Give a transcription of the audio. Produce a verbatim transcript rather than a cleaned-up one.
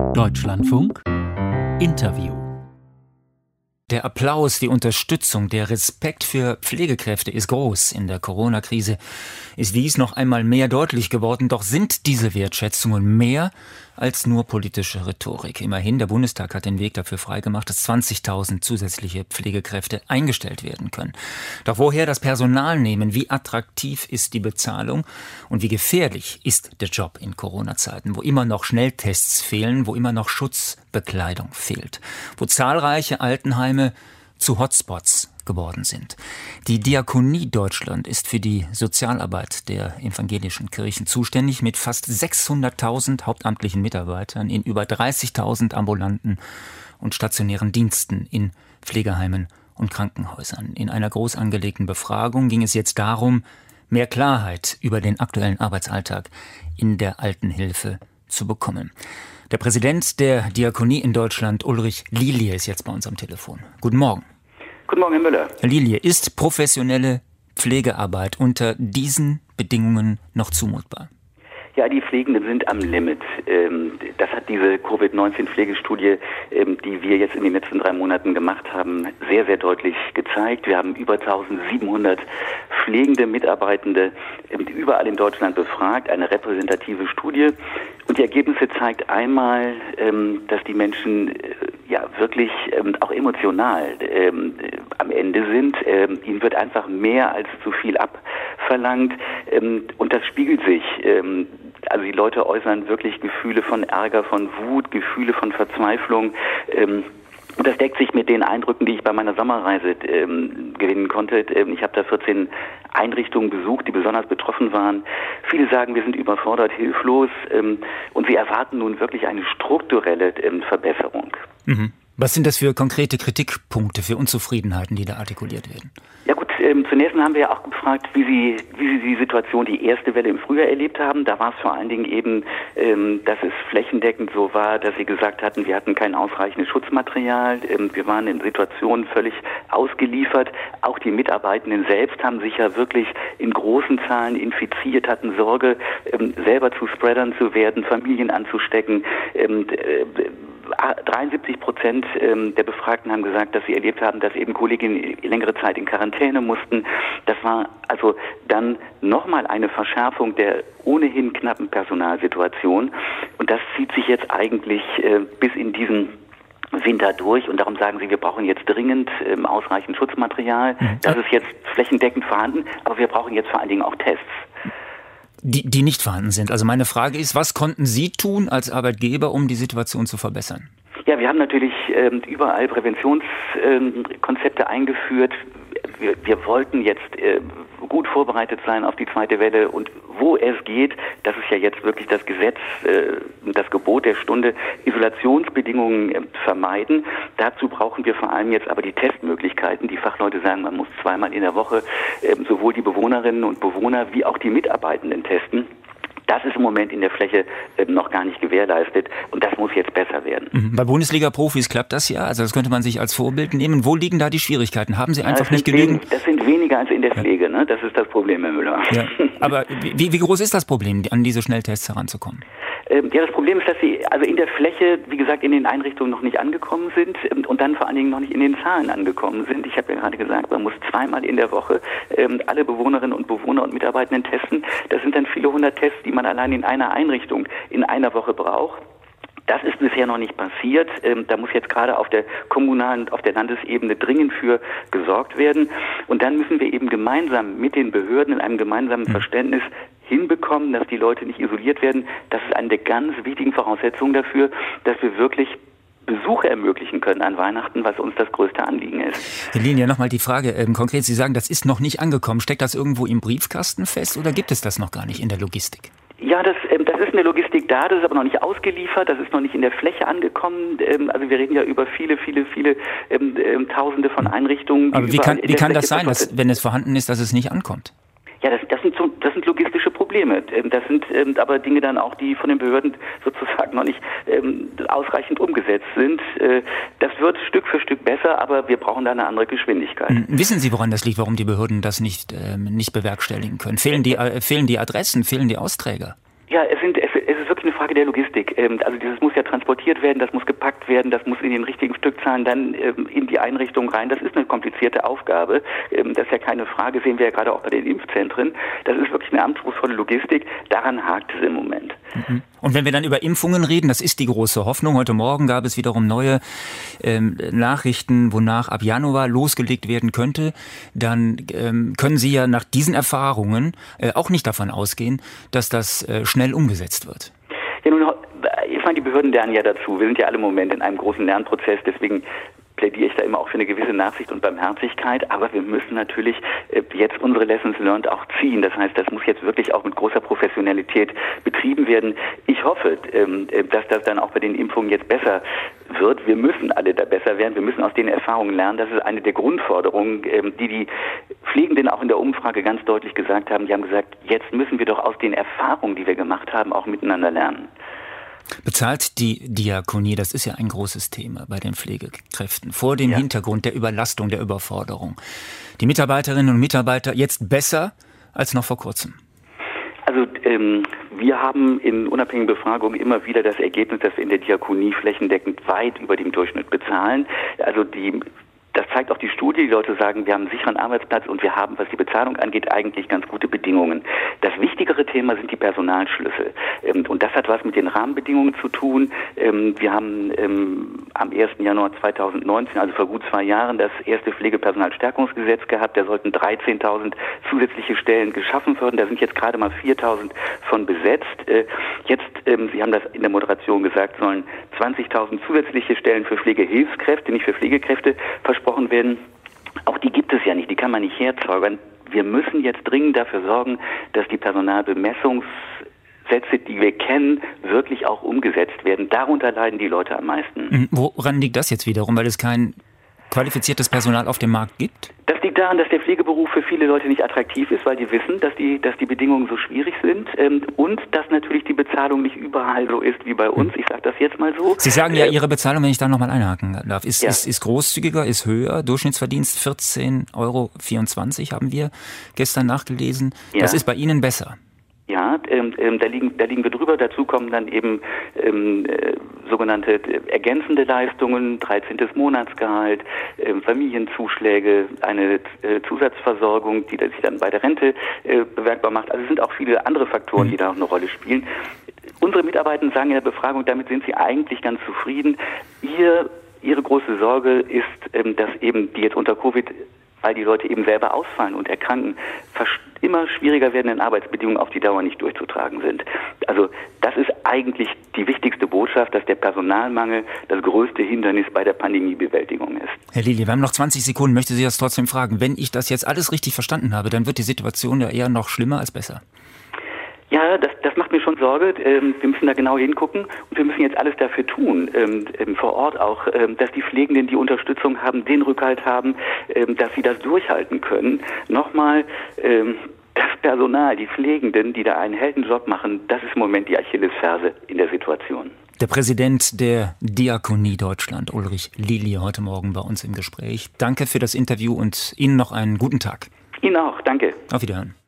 Deutschlandfunk Interview. Der Applaus, die Unterstützung, der Respekt für Pflegekräfte ist groß. In der Corona-Krise ist dies noch einmal mehr deutlich geworden. Doch sind diese Wertschätzungen mehr als nur politische Rhetorik? Immerhin, der Bundestag hat den Weg dafür freigemacht, dass zwanzigtausend zusätzliche Pflegekräfte eingestellt werden können. Doch woher das Personal nehmen? Wie attraktiv ist die Bezahlung? Und wie gefährlich ist der Job in Corona-Zeiten, wo immer noch Schnelltests fehlen, wo immer noch Schutzbekleidung fehlt, wo zahlreiche Altenheime zu Hotspots geworden sind. Die Diakonie Deutschland ist für die Sozialarbeit der evangelischen Kirchen zuständig, mit fast sechshunderttausend hauptamtlichen Mitarbeitern in über dreißigtausend ambulanten und stationären Diensten in Pflegeheimen und Krankenhäusern. In einer groß angelegten Befragung ging es jetzt darum, mehr Klarheit über den aktuellen Arbeitsalltag in der Altenhilfe zu bekommen. Der Präsident der Diakonie in Deutschland, Ulrich Lilie, ist jetzt bei uns am Telefon. Guten Morgen. Guten Morgen, Herr Müller. Herr Lilie, ist professionelle Pflegearbeit unter diesen Bedingungen noch zumutbar? Ja, die Pflegenden sind am Limit. Das hat diese Covid neunzehn Pflegestudie, die wir jetzt in den letzten drei Monaten gemacht haben, sehr, sehr deutlich gezeigt. Wir haben über eintausendsiebenhundert pflegende Mitarbeitende überall in Deutschland befragt, eine repräsentative Studie. Und die Ergebnisse zeigt einmal, dass die Menschen ja wirklich auch emotional am Ende sind. Ihnen wird einfach mehr als zu viel abverlangt. Und das spiegelt sich. Also die Leute äußern wirklich Gefühle von Ärger, von Wut, Gefühle von Verzweiflung. Und das deckt sich mit den Eindrücken, die ich bei meiner Sommerreise ähm, gewinnen konnte. Ähm, ich habe da vierzehn Einrichtungen besucht, die besonders betroffen waren. Viele sagen, wir sind überfordert, hilflos. Ähm, und sie erwarten nun wirklich eine strukturelle ähm, Verbesserung. Mhm. Was sind das für konkrete Kritikpunkte, für Unzufriedenheiten, die da artikuliert werden? Ja gut, ähm, zunächst haben wir ja auch gefragt, wie Sie, wie Sie die Situation, die erste Welle im Frühjahr erlebt haben. Da war es vor allen Dingen eben, ähm, dass es flächendeckend so war, dass Sie gesagt hatten, wir hatten kein ausreichendes Schutzmaterial. Ähm, wir waren in Situationen völlig ausgeliefert. Auch die Mitarbeitenden selbst haben sich ja wirklich in großen Zahlen infiziert, hatten Sorge, ähm, selber zu Spreadern zu werden, Familien anzustecken. Ähm, äh, dreiundsiebzig Prozent der Befragten haben gesagt, dass sie erlebt haben, dass eben Kolleginnen längere Zeit in Quarantäne mussten. Das war also dann nochmal eine Verschärfung der ohnehin knappen Personalsituation. Und das zieht sich jetzt eigentlich bis in diesen Winter durch. Und darum sagen sie, wir brauchen jetzt dringend ähm, ausreichend Schutzmaterial. Das ist jetzt flächendeckend vorhanden, aber wir brauchen jetzt vor allen Dingen auch Tests. Die, die nicht vorhanden sind. Also meine Frage ist, was konnten Sie tun als Arbeitgeber, um die Situation zu verbessern? Ja, wir haben natürlich ähm, überall Präventionskonzepte ähm, eingeführt. Wir, wir wollten jetzt äh, gut vorbereitet sein auf die zweite Welle und wo es geht, das ist ja jetzt wirklich das Gesetz, äh, das Gebot der Stunde, Isolationsbedingungen äh, vermeiden. Dazu brauchen wir vor allem jetzt aber die Testmöglichkeiten. Die Fachleute sagen, man muss zweimal in der Woche äh, sowohl die Bewohnerinnen und Bewohner wie auch die Mitarbeitenden testen. Das ist im Moment in der Fläche äh, noch gar nicht gewährleistet und das muss jetzt besser werden. Mhm. Bei Bundesliga-Profis klappt das ja, also das könnte man sich als Vorbild nehmen. Wo liegen da die Schwierigkeiten? Haben Sie einfach ja, nicht genügend? Das sind weniger als in der Pflege, ne? Das ist das Problem, Herr Müller. Ja. Aber wie, wie groß ist das Problem, an diese Schnelltests heranzukommen? Ähm, ja, das Problem ist, dass sie also in der Fläche, wie gesagt, in den Einrichtungen noch nicht angekommen sind ähm, und dann vor allen Dingen noch nicht in den Zahlen angekommen sind. Ich habe ja gerade gesagt, man muss zweimal in der Woche ähm, alle Bewohnerinnen und Bewohner und Mitarbeitenden testen. Das sind dann viele hundert Tests, die man allein in einer Einrichtung in einer Woche braucht. Das ist bisher noch nicht passiert. Ähm, da muss jetzt gerade auf der kommunalen und auf der Landesebene dringend für gesorgt werden. Und dann müssen wir eben gemeinsam mit den Behörden in einem gemeinsamen Verständnis hinbekommen, dass die Leute nicht isoliert werden. Das ist eine der ganz wichtigen Voraussetzungen dafür, dass wir wirklich Besuche ermöglichen können an Weihnachten, was uns das größte Anliegen ist. Herr Linie, nochmal die Frage, ähm, konkret, Sie sagen, das ist noch nicht angekommen. Steckt das irgendwo im Briefkasten fest oder gibt es das noch gar nicht in der Logistik? Ja, das, ähm, das ist in der Logistik da, das ist aber noch nicht ausgeliefert, das ist noch nicht in der Fläche angekommen. Ähm, also wir reden ja über viele, viele, viele ähm, ähm, Tausende von Einrichtungen. Aber wie kann, wie kann das sein, dass, wenn es vorhanden ist, dass es nicht ankommt? Ja, das, das, sind, so, das sind logistische Probleme. Das sind ähm, aber Dinge dann auch, die von den Behörden sozusagen noch nicht ähm, ausreichend umgesetzt sind. Äh, das wird Stück für Stück besser, aber wir brauchen da eine andere Geschwindigkeit. Mhm. Wissen Sie, woran das liegt, warum die Behörden das nicht, ähm, nicht bewerkstelligen können? Fehlen die, äh, fehlen die Adressen, fehlen die Austräger? Ja, es, sind, es, es ist wirklich eine Frage der Logistik. Also dieses muss ja transportiert werden, das muss gepackt werden, das muss in den richtigen Stückzahlen dann in die Einrichtung rein. Das ist eine komplizierte Aufgabe. Das ist ja keine Frage, sehen wir ja gerade auch bei den Impfzentren. Das ist wirklich eine anspruchsvolle Logistik. Daran hakt es im Moment. Und wenn wir dann über Impfungen reden, das ist die große Hoffnung. Heute Morgen gab es wiederum neue ähm, Nachrichten, wonach ab Januar losgelegt werden könnte. Dann ähm, können Sie ja nach diesen Erfahrungen äh, auch nicht davon ausgehen, dass das äh, schnell umgesetzt wird. Ja, nun, ich meine, die Behörden lernen ja dazu. Wir sind ja alle im Moment in einem großen Lernprozess, deswegen plädiere ich da immer auch für eine gewisse Nachsicht und Barmherzigkeit, aber wir müssen natürlich äh, jetzt unsere Lessons learned auch ziehen. Das heißt, das muss jetzt wirklich auch mit großer Professionalität betrieben werden. Ich hoffe, ähm, dass das dann auch bei den Impfungen jetzt besser wird. Wir müssen alle da besser werden. Wir müssen aus den Erfahrungen lernen. Das ist eine der Grundforderungen, ähm, die die Pflegenden auch in der Umfrage ganz deutlich gesagt haben. Die haben gesagt, jetzt müssen wir doch aus den Erfahrungen, die wir gemacht haben, auch miteinander lernen. Bezahlt die Diakonie, das ist ja ein großes Thema bei den Pflegekräften, vor dem ja. Hintergrund der Überlastung, der Überforderung. Die Mitarbeiterinnen und Mitarbeiter jetzt besser als noch vor kurzem? Also ähm, wir haben in unabhängigen Befragungen immer wieder das Ergebnis, dass wir in der Diakonie flächendeckend weit über dem Durchschnitt bezahlen. Also die Das zeigt auch die Studie. Die Leute sagen, wir haben einen sicheren Arbeitsplatz und wir haben, was die Bezahlung angeht, eigentlich ganz gute Bedingungen. Das wichtigere Thema sind die Personalschlüsse. Und das hat was mit den Rahmenbedingungen zu tun. Wir haben am ersten Januar zweitausendneunzehn, also vor gut zwei Jahren, das erste Pflegepersonalstärkungsgesetz gehabt. Da sollten dreizehntausend zusätzliche Stellen geschaffen werden. Da sind jetzt gerade mal viertausend von besetzt. Jetzt, Sie haben das in der Moderation gesagt, sollen zwanzigtausend zusätzliche Stellen für Pflegehilfskräfte, nicht für Pflegekräfte, versprochen werden. Auch die gibt es ja nicht, die kann man nicht herzaubern. Wir müssen jetzt dringend dafür sorgen, dass die Personalbemessungssätze, die wir kennen, wirklich auch umgesetzt werden. Darunter leiden die Leute am meisten. Woran liegt das jetzt wiederum? Weil es kein qualifiziertes Personal auf dem Markt gibt? Das liegt daran, dass der Pflegeberuf für viele Leute nicht attraktiv ist, weil die wissen, dass die, dass die Bedingungen so schwierig sind ähm, und dass natürlich die Bezahlung nicht überall so ist wie bei uns. Ich sage das jetzt mal so. Sie sagen ja, Ihre Bezahlung, wenn ich da nochmal einhaken darf, ist, ja. ist, ist großzügiger, ist höher. Durchschnittsverdienst vierzehn Euro vierundzwanzig haben wir gestern nachgelesen. Ja. Das ist bei Ihnen besser. Ja, ähm, ähm, da liegen, da liegen wir drüber. Dazu kommen dann eben ähm, äh, sogenannte ergänzende Leistungen, dreizehntes Monatsgehalt, äh, Familienzuschläge, eine äh, Zusatzversorgung, die sich dann bei der Rente äh, bemerkbar macht. Also es sind auch viele andere Faktoren, die da noch eine Rolle spielen. Unsere Mitarbeiter sagen in der Befragung, damit sind sie eigentlich ganz zufrieden. Ihr, ihre große Sorge ist, ähm, dass eben die jetzt unter Covid, weil die Leute eben selber ausfallen und erkranken, immer schwieriger werdenden Arbeitsbedingungen auf die Dauer nicht durchzutragen sind. Also das ist eigentlich die wichtigste Botschaft, dass der Personalmangel das größte Hindernis bei der Pandemiebewältigung ist. Herr Lilly, wir haben noch zwanzig Sekunden, möchte Sie das trotzdem fragen. Wenn ich das jetzt alles richtig verstanden habe, dann wird die Situation ja eher noch schlimmer als besser. Ja, das, das macht mir schon Sorge. Ähm, wir müssen da genau hingucken und wir müssen jetzt alles dafür tun, ähm, ähm, vor Ort auch, ähm, dass die Pflegenden die Unterstützung haben, den Rückhalt haben, ähm, dass sie das durchhalten können. Nochmal, ähm, das Personal, die Pflegenden, die da einen Heldenjob machen, das ist im Moment die Achillesferse in der Situation. Der Präsident der Diakonie Deutschland, Ulrich Lilly, heute Morgen bei uns im Gespräch. Danke für das Interview und Ihnen noch einen guten Tag. Ihnen auch, danke. Auf Wiederhören.